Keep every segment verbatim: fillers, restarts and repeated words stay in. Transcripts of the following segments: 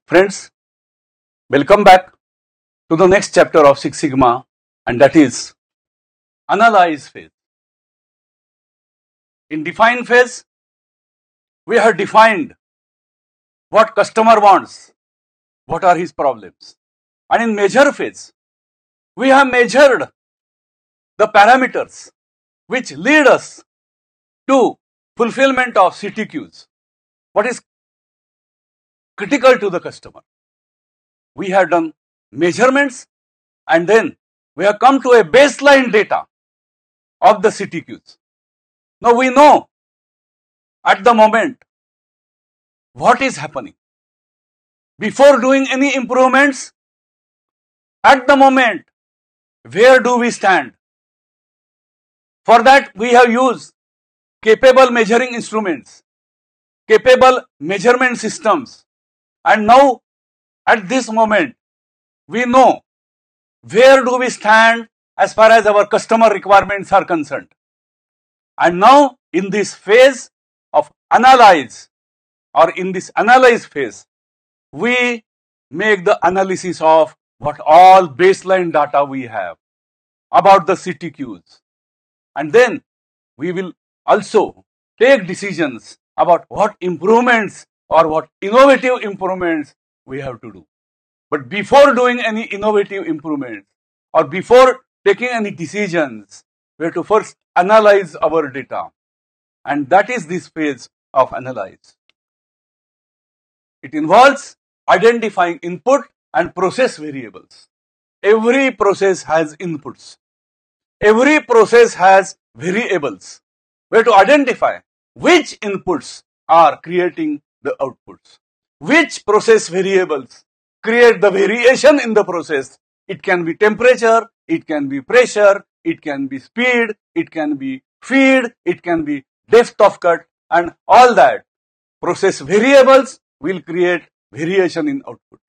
Friends, welcome back to the next chapter of Six Sigma, and that is analyze phase. In define phase, we have defined what customer wants, what are his problems. And in measure phase, we have measured the parameters which lead us to fulfillment of C T Qs. What is critical to the customer? We have done measurements and then we have come to a baseline data of the C T Qs. Now we know at the moment what is happening. Before doing any improvements, at the moment, where do we stand? For that, we have used capable measuring instruments, capable measurement systems, and now at this moment, we know where do we stand as far as our customer requirements are concerned. And now in this phase of analyze or in this analyze phase, we make the analysis of what all baseline data we have about the C T Qs. And then we will also take decisions about what improvements or what innovative improvements we have to do. But before doing any innovative improvements or before taking any decisions, we have to first analyze our data. And that is this phase of analyze. It involves identifying input and process variables. Every process has inputs. Every process has variables. We have to identify which inputs are creating the outputs. Which process variables create the variation in the process. It can be temperature, it can be pressure, it can be speed, it can be feed, it can be depth of cut, and all that. Process variables will create variation in output.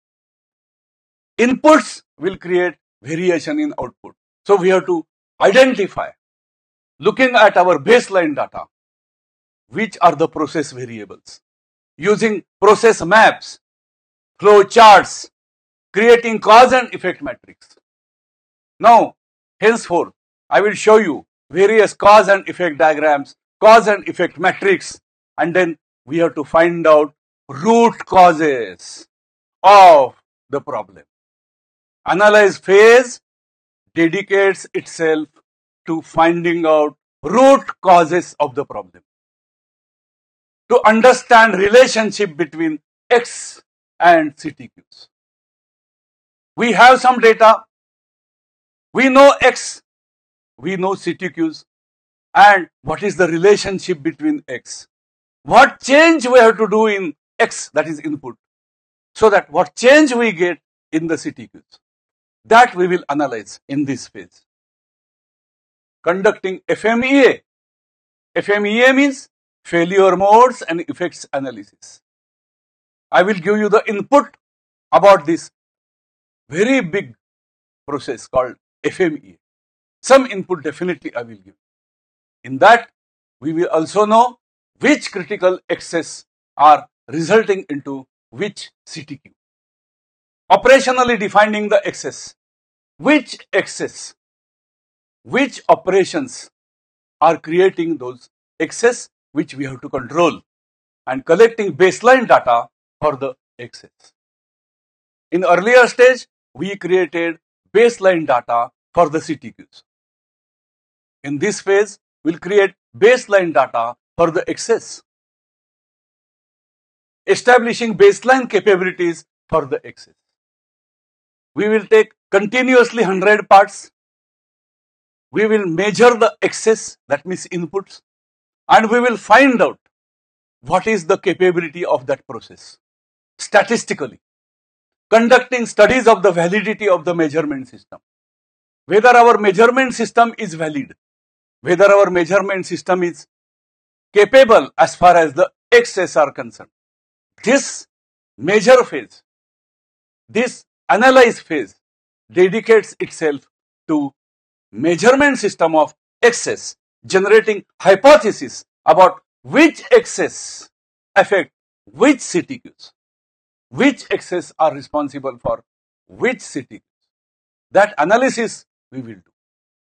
Inputs will create variation in output. So we have to identify, looking at our baseline data, which are the process variables. Using process maps, flow charts, creating cause and effect matrix. Now, henceforth, I will show you various cause and effect diagrams, cause and effect matrix, and then we have to find out root causes of the problem. Analyze phase dedicates itself to finding out root causes of the problem. To understand relationship between X and C T Qs. We have some data, we know X, we know C T Qs, and what is the relationship between X? What change we have to do in X, that is input, so that what change we get in the C T Qs. That we will analyze in this phase. Conducting F M E A. F M E A means failure modes and effects analysis. I will give you the input about this very big process called F M E A. Some input definitely I will give. In that, we will also know which critical excess are resulting into which C T Q. Operationally defining the excess. Which excess, which operations are creating those excess which we have to control, and collecting baseline data for the excess. In earlier stage, we created baseline data for the C T Qs. In this phase, we'll create baseline data for the excess. Establishing baseline capabilities for the excess. We will take continuously one hundred parts. We will measure the excess, that means inputs, and we will find out what is the capability of that process statistically. Conducting studies of the validity of the measurement system. Whether our measurement system is valid, whether our measurement system is capable as far as the excess are concerned. This measure phase, this analyze phase dedicates itself to measurement system of excess, generating hypothesis about which excess affect which C T Qs. which excess are responsible for which city. That analysis we will do.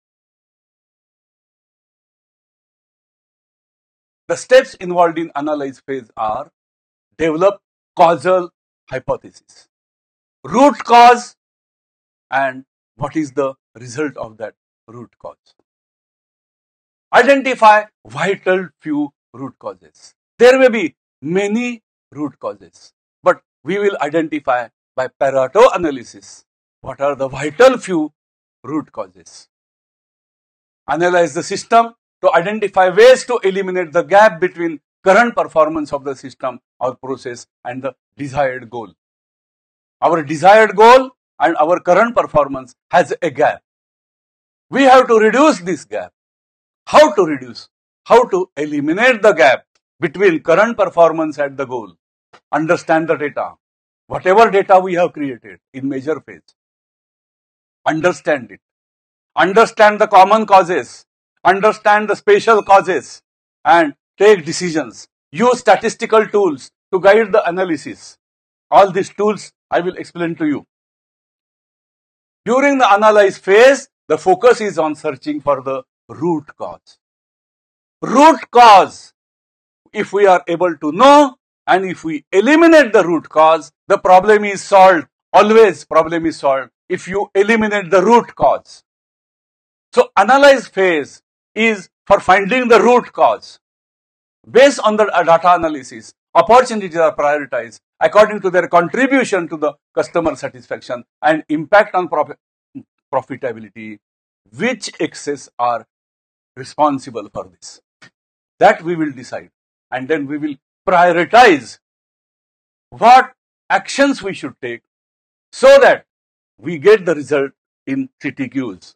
The steps involved in analyze phase are: develop causal hypothesis, root cause, and what is the result of that root cause. Identify vital few root causes. There may be many root causes, but we will identify by Pareto analysis what are the vital few root causes. Analyze the system to identify ways to eliminate the gap between current performance of the system or process and the desired goal. Our desired goal and our current performance has a gap. We have to reduce this gap. How to reduce? How to eliminate the gap between current performance and the goal. Understand the data. Whatever data we have created in measure phase, understand it. Understand the common causes. Understand the special causes and take decisions. Use statistical tools to guide the analysis. All these tools I will explain to you. During the analyze phase, the focus is on searching for the root cause. Root cause, if we are able to know and if we eliminate the root cause, the problem is solved. Always problem is solved if you eliminate the root cause. So analyze phase is for finding the root cause. Based on the data analysis, opportunities are prioritized according to their contribution to the customer satisfaction and impact on profit, profitability. Which excess are responsible for this? That we will decide, and then we will prioritize what actions we should take so that we get the result in C T Qs.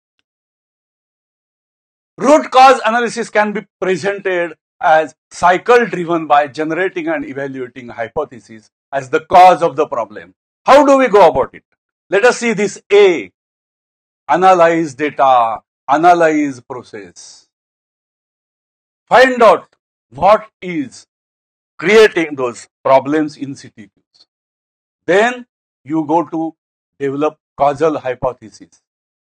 Root cause analysis can be presented as cycle driven by generating and evaluating hypotheses as the cause of the problem. How do we go about it? Let us see this A. Analyze data, analyze process. Find out what is creating those problems in C T Qs. Then you go to develop causal hypothesis.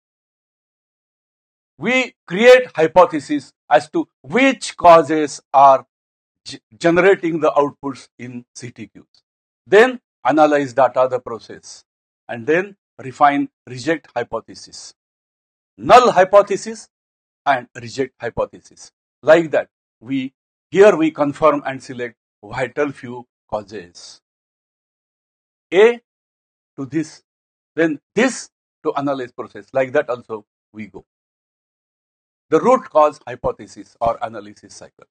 We create hypotheses as to which causes are generating the outputs in C T Qs. Then analyze data, the process, and then refine reject hypothesis, null hypothesis, and reject hypothesis. Like that, we here we confirm and select vital few causes. A to this, then this to analyze process. Like that also we go. The root cause hypothesis or analysis cycle.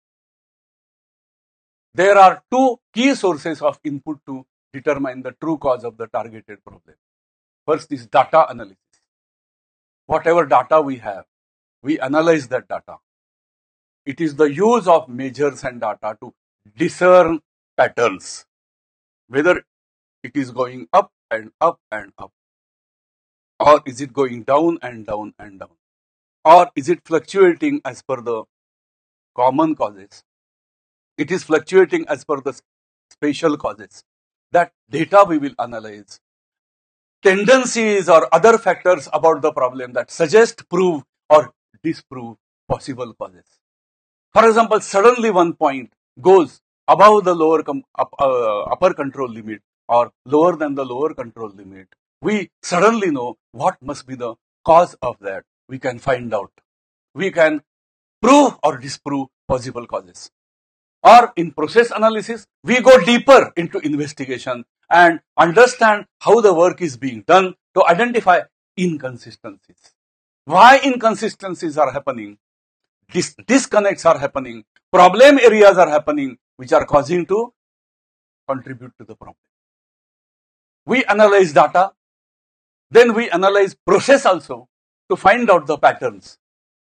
There are two key sources of input to determine the true cause of the targeted problem. First is data analysis. Whatever data we have, we analyze that data. It is the use of measures and data to discern patterns, whether it is going up and up and up, or is it going down and down and down, or is it fluctuating as per the common causes? It is fluctuating as per the special causes. That data we will analyze. Tendencies or other factors about the problem that suggest, prove or disprove possible causes. For example, suddenly one point goes above the lower up, uh, upper control limit or lower than the lower control limit. We suddenly know what must be the cause of that. We can find out. We can prove or disprove possible causes. Or in process analysis, we go deeper into investigation and understand how the work is being done to identify inconsistencies. Why inconsistencies are happening? Dis disconnects are happening. Problem areas are happening which are causing to contribute to the problem. We analyze data. Then we analyze process also to find out the patterns.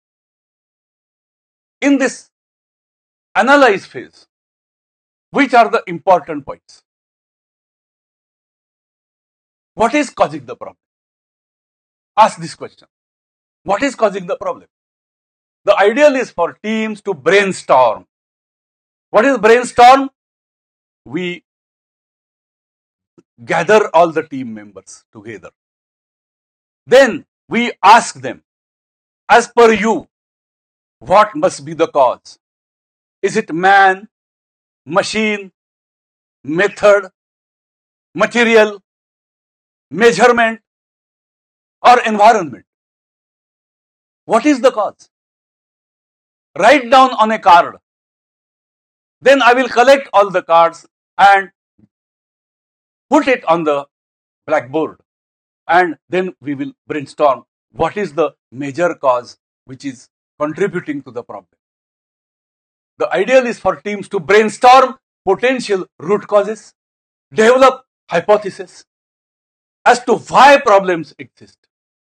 In this analyze phase, which are the important points? What is causing the problem? Ask this question. What is causing the problem? The ideal is for teams to brainstorm. What is brainstorm? We gather all the team members together. Then we ask them, as per you, what must be the cause? Is it man, machine, method, material, measurement, or environment? What is the cause? Write down on a card. Then I will collect all the cards and put it on the blackboard. And then we will brainstorm what is the major cause which is contributing to the problem. The ideal is for teams to brainstorm potential root causes, develop hypotheses as to why problems exist.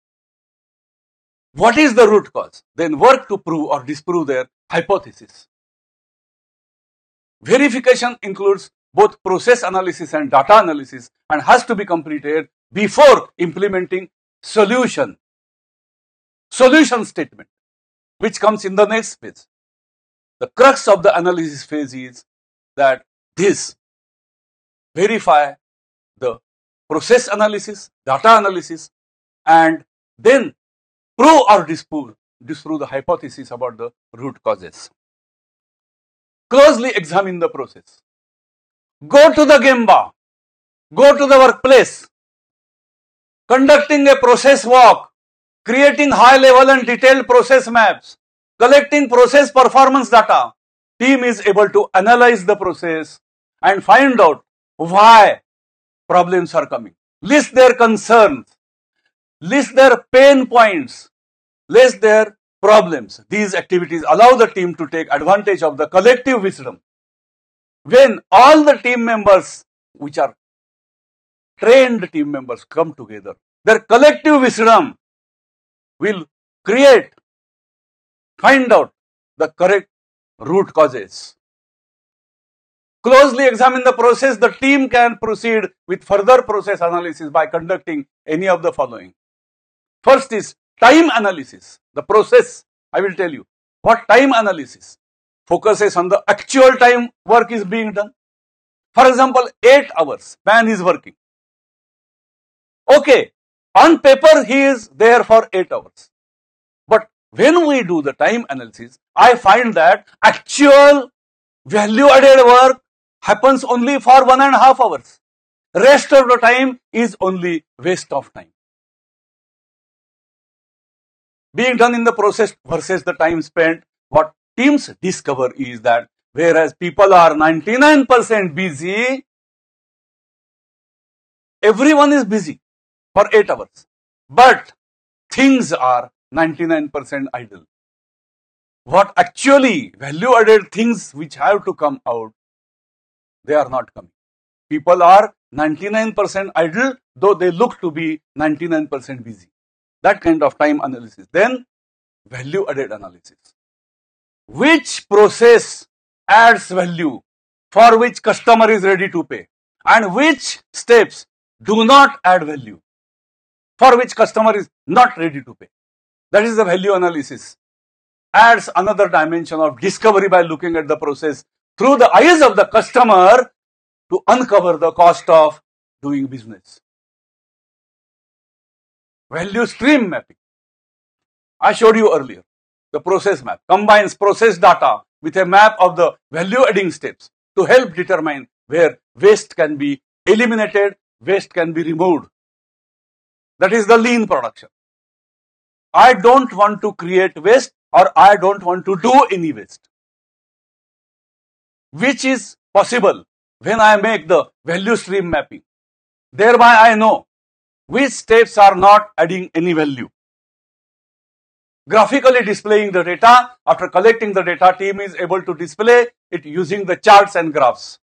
What is the root cause? Then work to prove or disprove their hypothesis. Verification includes both process analysis and data analysis and has to be completed before implementing solution. Solution statement, which comes in the next phase. The crux of the analysis phase is that this verify the process analysis, data analysis, and then prove or disprove, disprove the hypothesis about the root causes. Closely examine the process. Go to the Gemba, go to the workplace, conducting a process walk, creating high level and detailed process maps, collecting process performance data. Team is able to analyze the process and find out why problems are coming. List their concerns, list their pain points, list their problems. These activities allow the team to take advantage of the collective wisdom. When all the team members, which are trained team members, come together, their collective wisdom will create, find out the correct root causes. Closely examine the process. The team can proceed with further process analysis by conducting any of the following. First is time analysis. The process, I will tell you. What time analysis? Focuses on the actual time work is being done. For example, eight hours, man is working. Okay, on paper he is there for eight hours. But when we do the time analysis, I find that actual value added work happens only for one and a half hours. Rest of the time is only waste of time. Being done in the process versus the time spent, what teams discover is that whereas people are ninety-nine percent busy, everyone is busy for eight hours. But things are ninety-nine percent idle. What actually value added things which have to come out, they are not coming. People are ninety-nine percent idle, though they look to be ninety-nine percent busy. That kind of time analysis. Then value added analysis. Which process adds value for which customer is ready to pay, and which steps do not add value for which customer is not ready to pay. That is the value analysis. Adds another dimension of discovery by looking at the process through the eyes of the customer to uncover the cost of doing business. Value stream mapping. I showed you earlier. The process map combines process data with a map of the value adding steps to help determine where waste can be eliminated, waste can be removed. That is the lean production. I don't want to create waste, or I don't want to do any waste. Which is possible when I make the value stream mapping. Thereby I know which steps are not adding any value. Graphically displaying the data, after collecting the data, team is able to display it using the charts and graphs.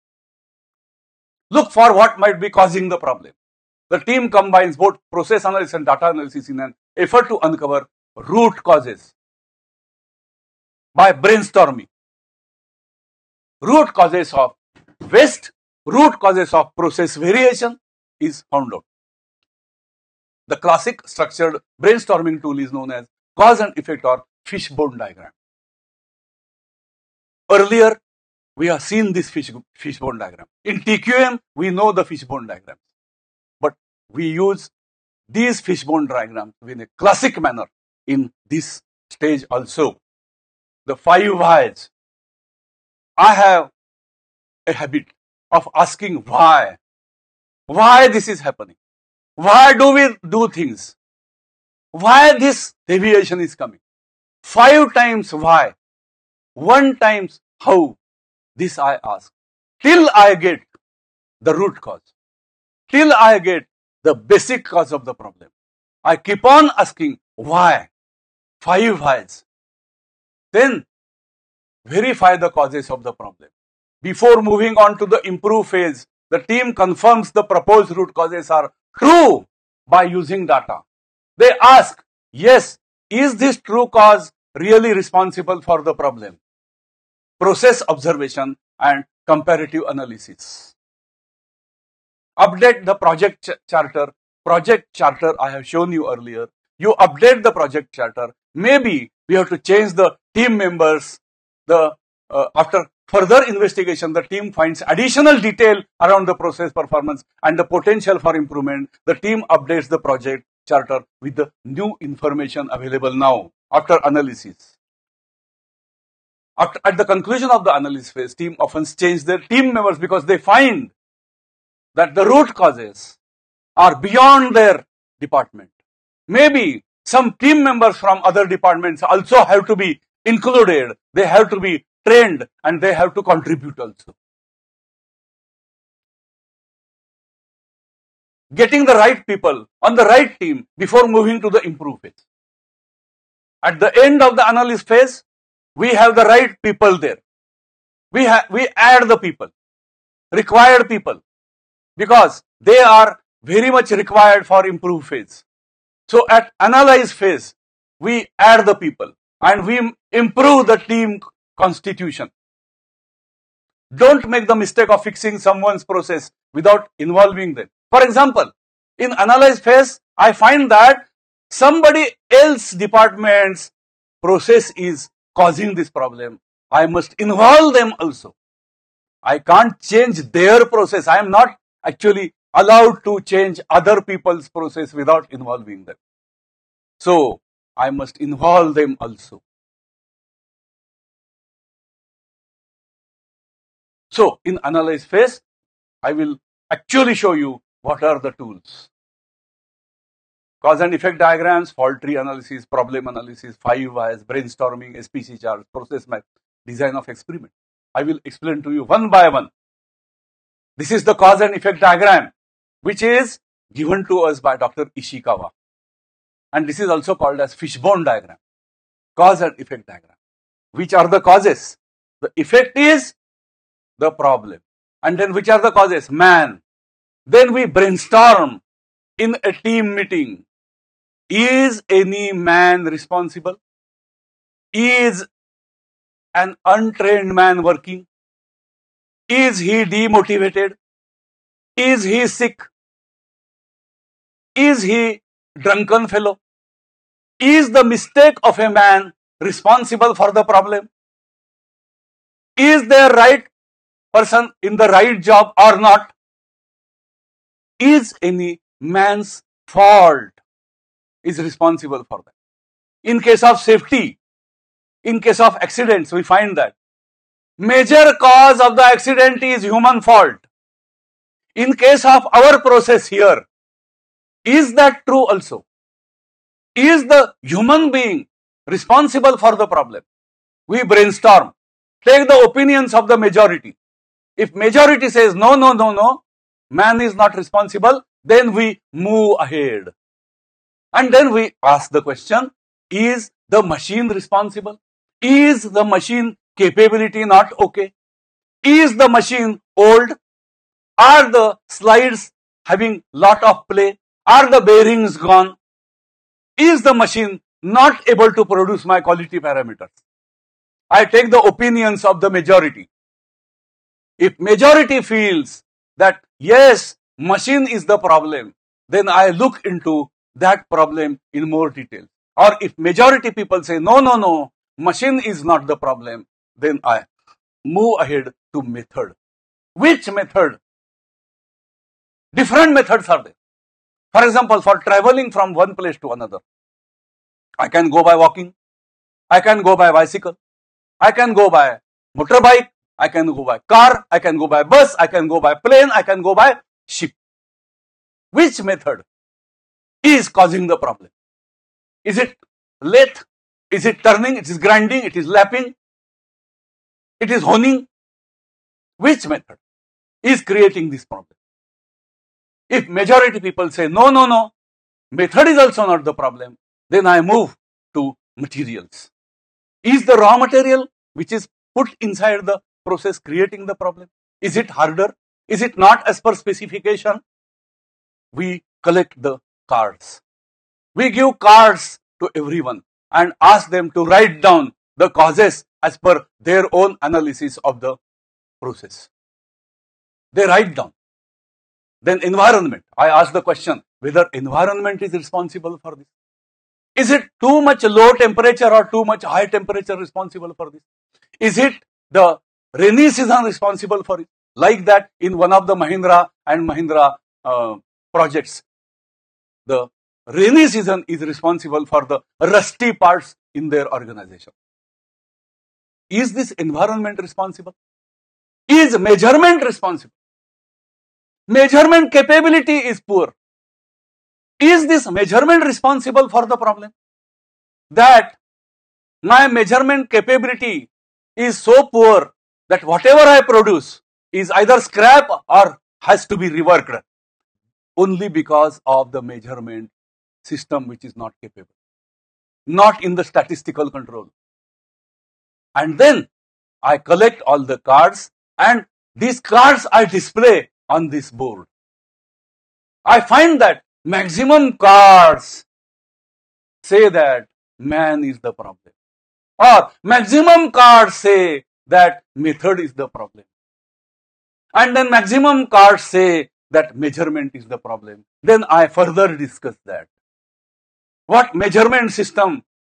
Look for what might be causing the problem. The team combines both process analysis and data analysis in an effort to uncover root causes by brainstorming. Root causes of waste, root causes of process variation is found out. The classic structured brainstorming tool is known as cause and effect or fishbone diagram. Earlier, we have seen this fish, fishbone diagram. In T Q M, we know the fishbone diagram. we use these fishbone diagrams in a classic manner in this stage also. The five whys. I have a habit of asking why. Why this is happening? Why do we do things? Why this deviation is coming? Five times why. One times how. This I ask. Till I get the root cause. Till I get the basic cause of the problem. I keep on asking why. Five whys. Then verify the causes of the problem. Before moving on to the improve phase, the team confirms the proposed root causes are true by using data. They ask, yes, is this true cause really responsible for the problem? Process observation and comparative analysis. Update the project ch charter. Project charter I have shown you earlier. You update the project charter. Maybe we have to change the team members. The uh, after further investigation, the team finds additional detail around the process performance and the potential for improvement. The team updates the project charter with the new information available now after analysis. After, at the conclusion of the analysis phase, team often change their team members because they find that the root causes are beyond their department. Maybe some team members from other departments also have to be included. They have to be trained and they have to contribute also. Getting the right people on the right team before moving to the improve phase. At the end of the analysis phase, we have the right people there. We have we add the people, required people, because they are very much required for improve phase. So at analyze phase, we add the people and we improve the team constitution. Don't make the mistake of fixing someone's process without involving them. For example, in analyze phase, I find that somebody else department's process is causing this problem. I must involve them also. I can't change their process. I am not actually allowed to change other people's process without involving them. So, I must involve them also. So, in analyze phase, I will actually show you what are the tools. Cause and effect diagrams, fault tree analysis, problem analysis, five whys, brainstorming, S P C charts, process map, design of experiment. I will explain to you one by one. This is the cause and effect diagram, which is given to us by Doctor Ishikawa. And this is also called as fishbone diagram. Cause and effect diagram. Which are the causes? The effect is the problem. And then which are the causes? Man. Then we brainstorm in a team meeting. Is any man responsible? Is an untrained man working? Is he demotivated? Is he sick? Is he drunken fellow? Is the mistake of a man responsible for the problem? Is there right person in the right job or not? Is any man's fault is responsible for that? In case of safety, in case of accidents, we find that major cause of the accident is human fault. In case of our process here, is that true also? Is the human being responsible for the problem? We brainstorm, take the opinions of the majority. If majority says no, no, no, no, man is not responsible, then we move ahead. And then we ask the question, is the machine responsible? Is the machine capability not okay? Is the machine old? Are the slides having lot of play? Are the bearings gone? Is the machine not able to produce my quality parameters? I take the opinions of the majority. If majority feels that yes, machine is the problem, then I look into that problem in more detail. Or if majority people say no, no, no, machine is not the problem, then I move ahead to method. Which method? Different methods are there. For example, for traveling from one place to another, I can go by walking, I can go by bicycle, I can go by motorbike, I can go by car, I can go by bus, I can go by plane, I can go by ship. Which method is causing the problem? Is it lathe? Is it turning? It is grinding? It is lapping? It is honing? Which method is creating this problem? If majority people say, no, no, no, method is also not the problem, then I move to materials. Is the raw material which is put inside the process creating the problem? Is it harder? Is it not as per specification? We collect the cards. We give cards to everyone and ask them to write down the causes as per their own analysis of the process. They write down. Then environment. I ask the question whether environment is responsible for this. Is it too much low temperature or too much high temperature responsible for this? Is it the rainy season responsible for it? Like that in one of the Mahindra and Mahindra uh, projects, the rainy season is responsible for the rusty parts in their organization. Is this environment responsible? Is measurement responsible? Measurement capability is poor. Is this measurement responsible for the problem? That my measurement capability is so poor that whatever I produce is either scrap or has to be reworked only because of the measurement system which is not capable, not in the statistical control. And then I collect all the cards and these cards I display on this board. I find that maximum cards say that man is the problem, or maximum cards say that method is the problem, and then maximum cards say that measurement is the problem. Then I further discuss that. What measurement system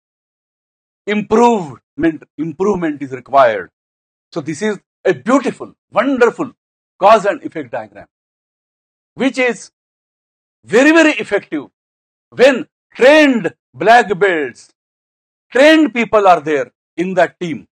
improvement, improvement is required. So this is a beautiful, wonderful cause and effect diagram, which is very, very effective when trained black belts, trained people are there in that team.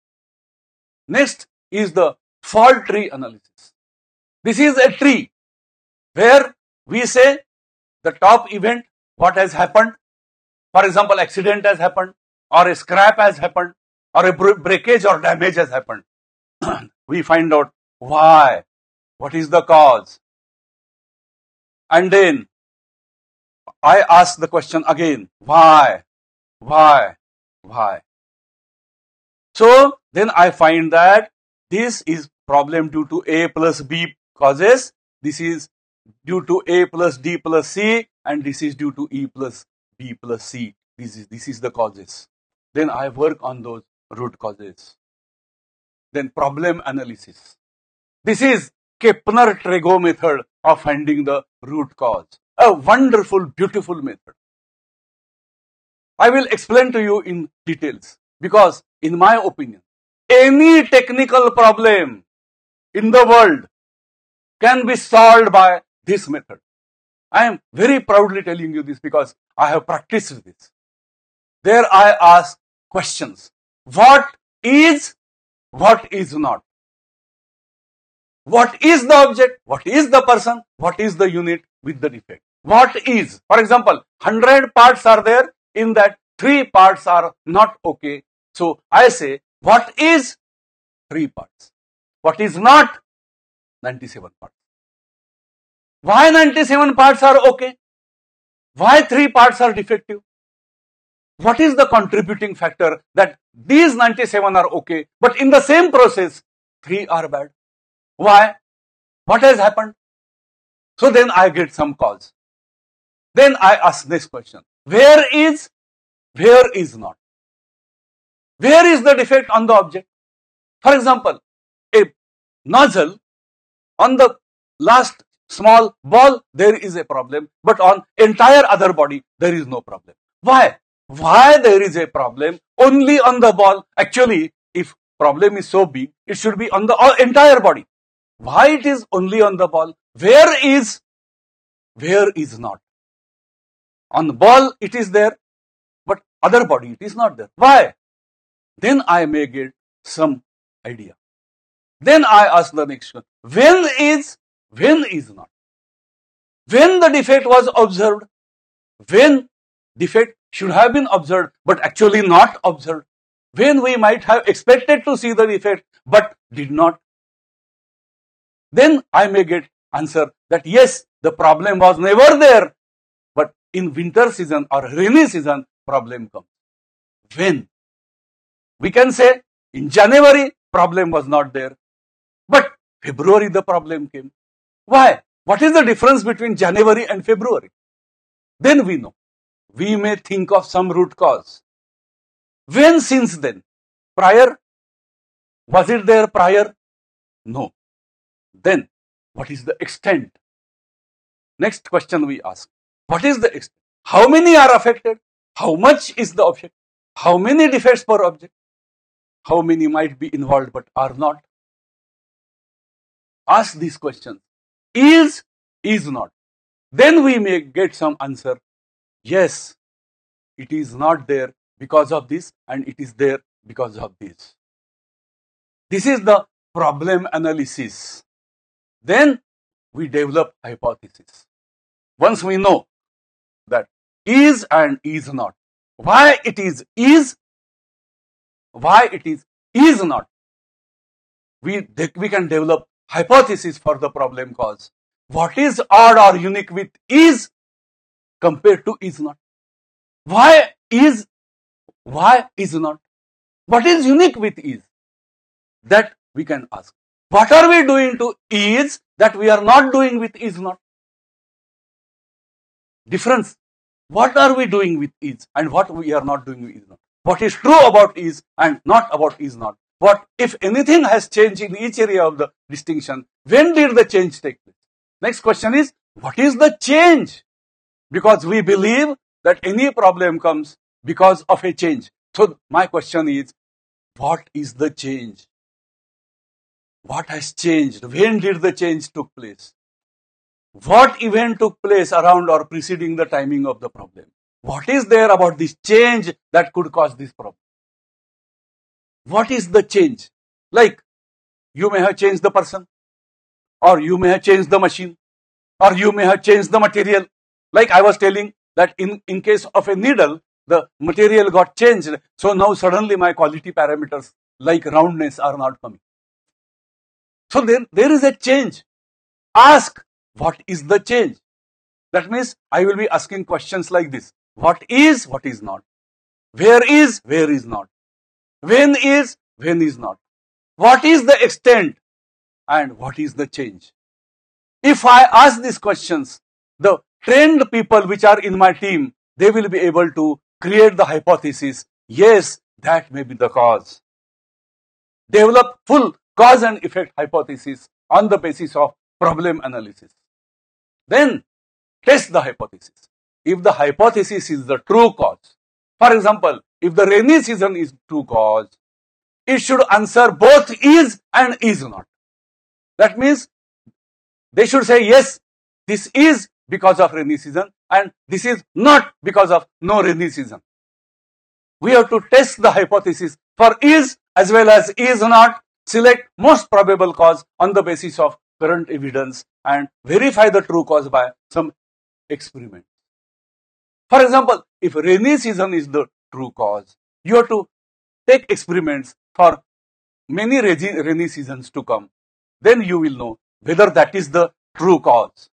Next is the fault tree analysis. This is a tree where we say the top event, what has happened. For example, accident has happened, or a scrap has happened, or a breakage or damage has happened. We find out why, what is the cause. And then I ask the question again, why, why, why. So then I find that this is problem due to A plus B causes, this is due to A plus D plus C, and this is due to E plus B plus C. This is, this is the causes. Then I work on those root causes. Then problem analysis. This is Kepner-Trego method of finding the root cause. A wonderful, beautiful method. I will explain to you in details because in my opinion, any technical problem in the world can be solved by this method. I am very proudly telling you this because I have practiced this. There I ask questions. What is, what is not? What is the object? What is the person? What is the unit with the defect? What is? For example, one hundred parts are there. In that, three parts are not okay. So I say, what is three parts? What is not? ninety-seven parts. Why ninety-seven parts are okay? Why three parts are defective? What is the contributing factor that these ninety-seven are okay, but in the same process, three are bad? Why? What has happened? So then I get some cause. Then I ask this question. Where is, where is not? Where is the defect on the object? For example, a nozzle on the last small ball, there is a problem, but on entire other body, there is no problem. Why? Why there is a problem only on the ball? Actually, if problem is so big, it should be on the entire body. Why it is only on the ball? Where is, where is not? On ball it is there, but other body it is not there. Why? Then I may get some idea. Then I ask the next one. When is, when is not? When the defect was observed, when defect should have been observed, but actually not observed. When we might have expected to see the defect, but did not. Then I may get answer that yes, the problem was never there, but in winter season or rainy season, problem comes. When? We can say in January, problem was not there, but February the problem came. Why? What is the difference between January and February? Then we know. We may think of some root cause. When since then? Prior? Was it there prior? No. Then, what is the extent? Next question we ask. What is the extent? How many are affected? How much is the object? How many defects per object? How many might be involved but are not? Ask these questions. Is, is not. Then we may get some answer. Yes, it is not there because of this and it is there because of this. This is the problem analysis. Then we develop hypothesis. Once we know that is and is not, why it is is, why it is is not, we, we can develop hypothesis for the problem cause. What is odd or unique with is compared to is not? Why is, why is not? What is unique with is? That we can ask. What are we doing to is that we are not doing with is not? Difference. What are we doing with is and what we are not doing with is not? What is true about is and not about is not? What, if anything, has changed in each area of the distinction? When did the change take place? Next question is, what is the change? Because we believe that any problem comes because of a change. So my question is, what is the change? What has changed? When did the change took place? What event took place around or preceding the timing of the problem? What is there about this change that could cause this problem? What is the change? Like, you may have changed the person, or you may have changed the machine, or you may have changed the material. Like I was telling that in, in case of a needle, the material got changed. So now suddenly my quality parameters like roundness are not coming. So there, there is a change. Ask, what is the change? That means I will be asking questions like this. What is, what is not? Where is, where is not? When is, when is not? What is the extent? And what is the change? If I ask these questions, the trained people which are in my team, they will be able to create the hypothesis. Yes, that may be the cause. Develop full cause and effect hypothesis on the basis of problem analysis. Then test the hypothesis. If the hypothesis is the true cause, for example, if the rainy season is true cause, it should answer both is and is not. That means they should say, yes, this is because of rainy season and this is not because of no rainy season. We have to test the hypothesis for is as well as is not, select most probable cause on the basis of current evidence and verify the true cause by some experiment. For example, if rainy season is the true cause, you have to take experiments for many rainy seasons to come. Then you will know whether that is the true cause.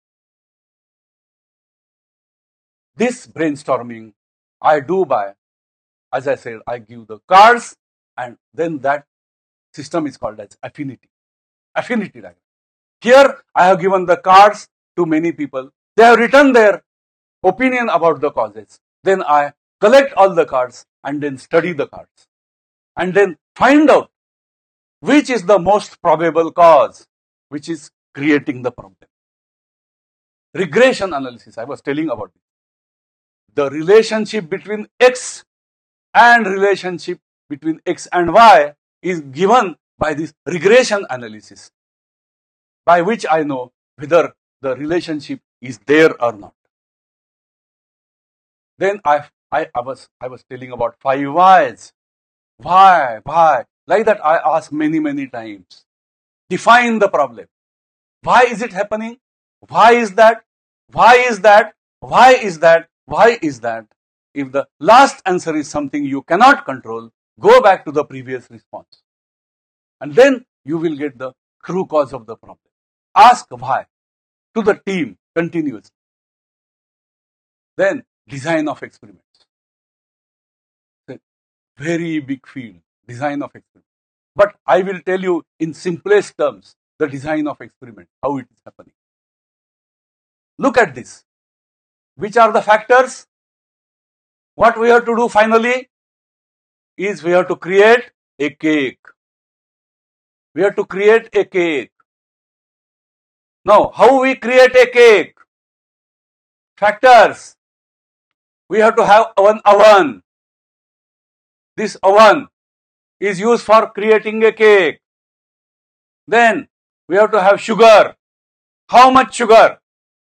This brainstorming I do by, as I said, I give the cards and then that system is called as affinity. Affinity diagram. Here I have given the cards to many people. They have written their opinion about the causes. Then I collect all the cards and then study the cards. And then find out which is the most probable cause which is creating the problem. Regression analysis, I was telling about it. The relationship between X and relationship between X and Y is given by this regression analysis, by which I know whether the relationship is there or not. Then I, I, I was, I was telling about five whys. Why, why? Like that I ask many, many times. Define the problem. Why is it happening? Why is that? Why is that? Why is that? Why is that? If the last answer is something you cannot control, go back to the previous response. And then you will get the true cause of the problem. Ask why to the team continuously. Then design of experiments. Very big field, design of experiment. But I will tell you in simplest terms, the design of experiment, how it is happening. Look at this. Which are the factors? What we have to do finally is we have to create a cake. We have to create a cake. Now, how we create a cake? Factors. We have to have one oven. This oven is used for creating a cake. Then we have to have sugar. How much sugar?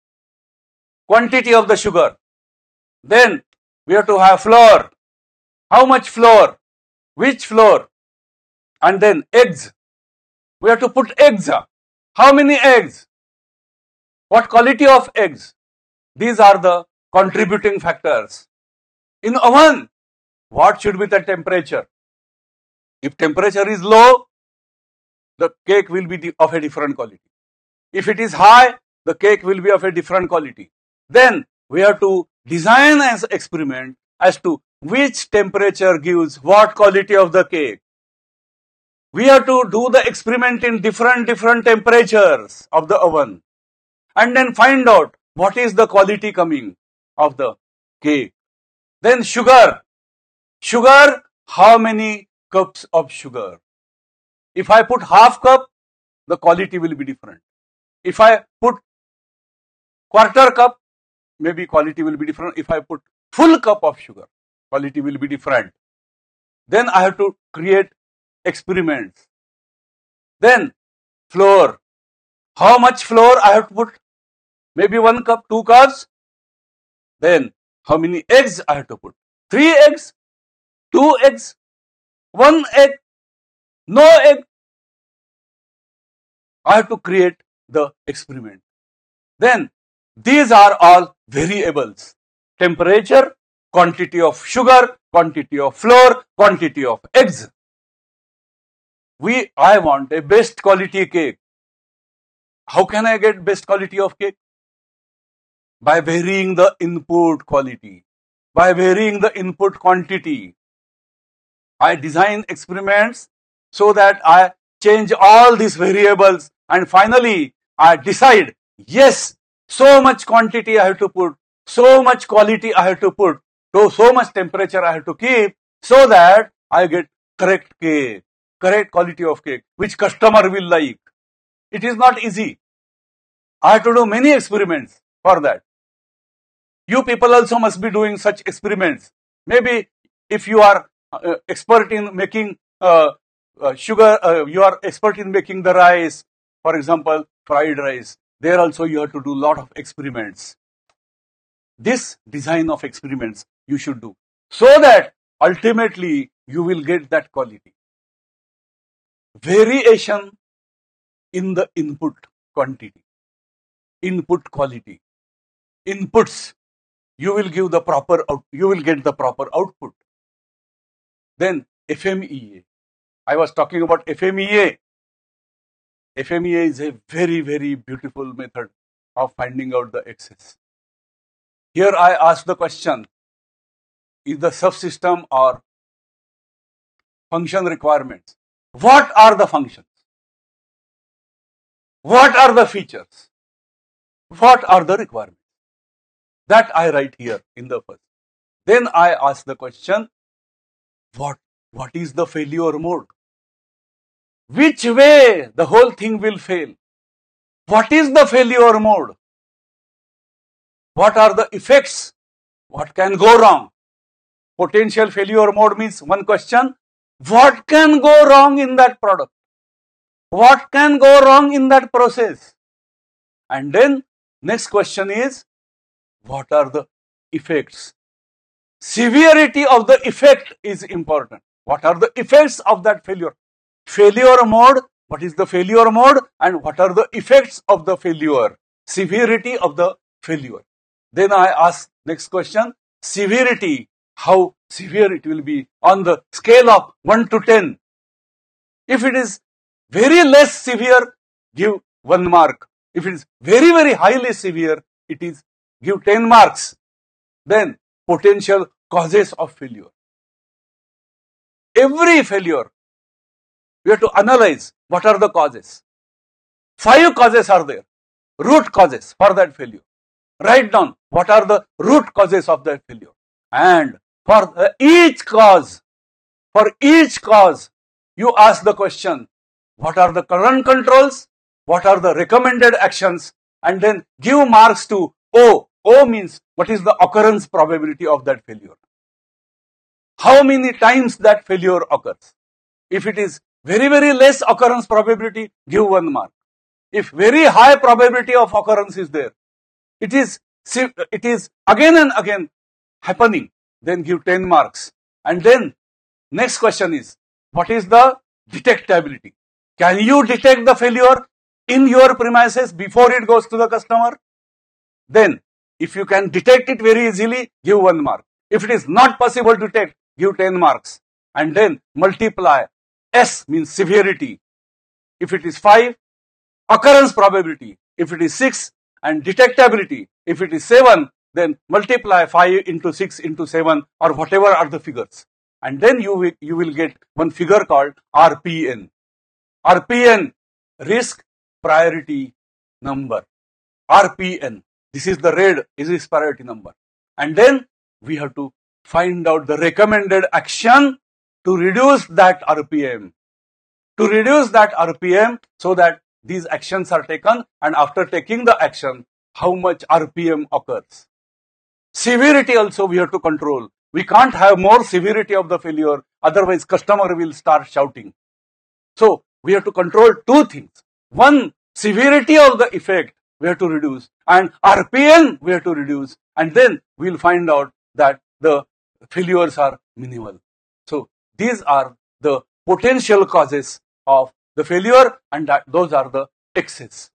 Quantity of the sugar. Then we have to have flour. How much flour? Which flour? And then eggs. We have to put eggs. How many eggs? What quality of eggs? These are the contributing factors. In oven, what should be the temperature? If temperature is low, the cake will be of a different quality. If it is high, the cake will be of a different quality. Then we have to design an experiment as to which temperature gives what quality of the cake. We have to do the experiment in different different temperatures of the oven and then find out what is the quality coming of the cake. Then sugar. Sugar, how many cups of sugar? If I put half cup, the quality will be different. If I put quarter cup, maybe quality will be different. If I put full cup of sugar, quality will be different. Then I have to create experiments. Then flour. How much flour I have to put? Maybe one cup, two cups. Then how many eggs I have to put? Three eggs, two eggs, one egg, no egg. I have to create the experiment. Then these are all variables. Temperature, quantity of sugar, quantity of flour, quantity of eggs. We, I want a best quality cake. How can I get best quality of cake? By varying the input quality, by varying the input quantity. I design experiments so that I change all these variables and finally I decide, yes, so much quantity I have to put, so much quality I have to put, so, so much temperature I have to keep so that I get correct cake, correct quality of cake, which customer will like. It is not easy. I have to do many experiments for that. You people also must be doing such experiments. Maybe if you are uh, expert in making uh, uh, sugar, uh, you are expert in making the rice, for example, fried rice. There also you have to do lot of experiments. This design of experiments you should do so that ultimately you will get that quality. Variation in the input quantity, input quality, inputs. You will give the proper out, you will get the proper output. Then F M E A. I was talking about F M E A. F M E A is a very, very beautiful method of finding out the excess. Here I ask the question, is the subsystem or function requirements? What are the functions? What are the features? What are the requirements? That I write here in the first. Then I ask the question, what, what is the failure mode? Which way the whole thing will fail? What is the failure mode? What are the effects? What can go wrong? Potential failure mode means one question, what can go wrong in that product? What can go wrong in that process? And then next question is, what are the effects? severity of the effect is important. What are the effects of that failure? Failure mode, what is the failure mode and what are the effects of the failure? Severity of the failure. Then I ask next question, severity, how severe it will be on the scale of one to ten. If it is very less severe, give one mark. If it is very, very highly severe, it is give ten marks. Then potential causes of failure. Every failure, we have to analyze what are the causes. Five causes are there, root causes for that failure. Write down what are the root causes of that failure. And for each cause, for each cause, you ask the question, what are the current controls? What are the recommended actions? And then give marks to O. O means what is the occurrence probability of that failure. How many times that failure occurs? If it is very, very less occurrence probability, give one mark. If very high probability of occurrence is there, it is, it is again and again happening, then give ten marks. And then next question is, what is the detectability? Can you detect the failure in your premises before it goes to the customer? Then, if you can detect it very easily, give one mark. If it is not possible to detect, give ten marks. And then multiply. S means severity. If it is five, occurrence probability. If it is six, and detectability. If it is seven, then multiply five into six into seven or whatever are the figures. And then you will, you will get one figure called R P N. R P N, risk priority number. R P N. This is the red, is risk priority number. And then we have to find out the recommended action to reduce that R P M. To reduce that R P M so that these actions are taken, and after taking the action, how much R P M occurs. Severity also we have to control. We can't have more severity of the failure, otherwise customer will start shouting. So we have to control two things. One, severity of the effect we have to reduce, and R P M we have to reduce, and then we'll find out that the failures are minimal. So these are the potential causes of the failure, and that those are the X's.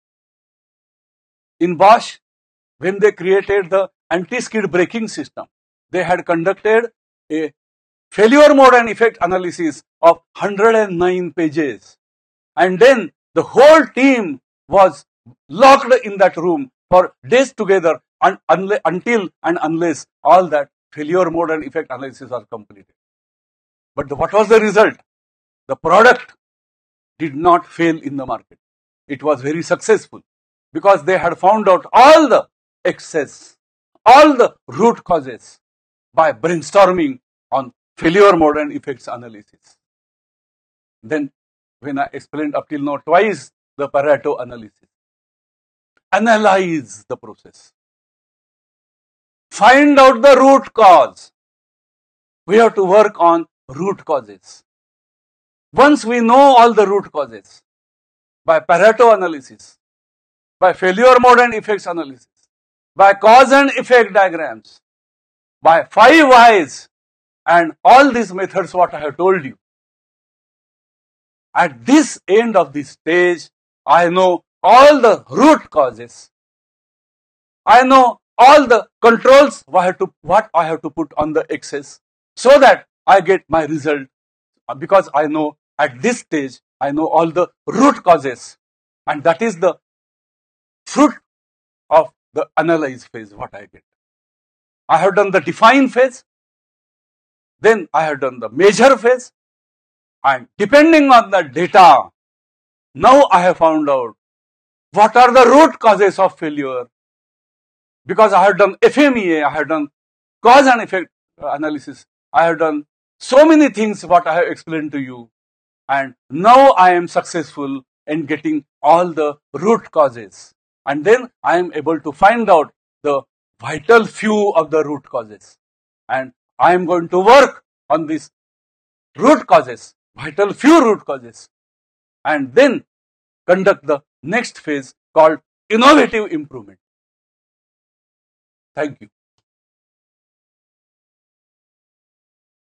In Bosch, when they created the anti-skid braking system, they had conducted a failure mode and effect analysis of one hundred nine pages. And then the whole team was locked in that room for days together un until and unless all that failure mode and effect analysis was completed. But the, what was the result? The product did not fail in the market. It was very successful because they had found out all the excess, all the root causes by brainstorming on failure mode and effects analysis. Then when I explained up till now twice the Pareto analysis, analyze the process. Find out the root cause. We have to work on root causes. Once we know all the root causes, by Pareto analysis, by failure mode and effects analysis, by cause and effect diagrams, by five whys, and all these methods what I have told you. At this end of this stage, I know all the root causes. I know all the controls what I have to, what I have to put on the X's so that I get my result, because I know at this stage, I know all the root causes, and that is the fruit of the analyze phase what I get. I have done the define phase, then I have done the measure phase, and depending on the data, now I have found out what are the root causes of failure. Because I have done F M E A, I have done cause and effect analysis, I have done so many things what I have explained to you, and now I am successful in getting all the root causes, and then I am able to find out the vital few of the root causes, and I am going to work on these root causes, vital few root causes, and then conduct the next phase called innovative improvement. Thank you.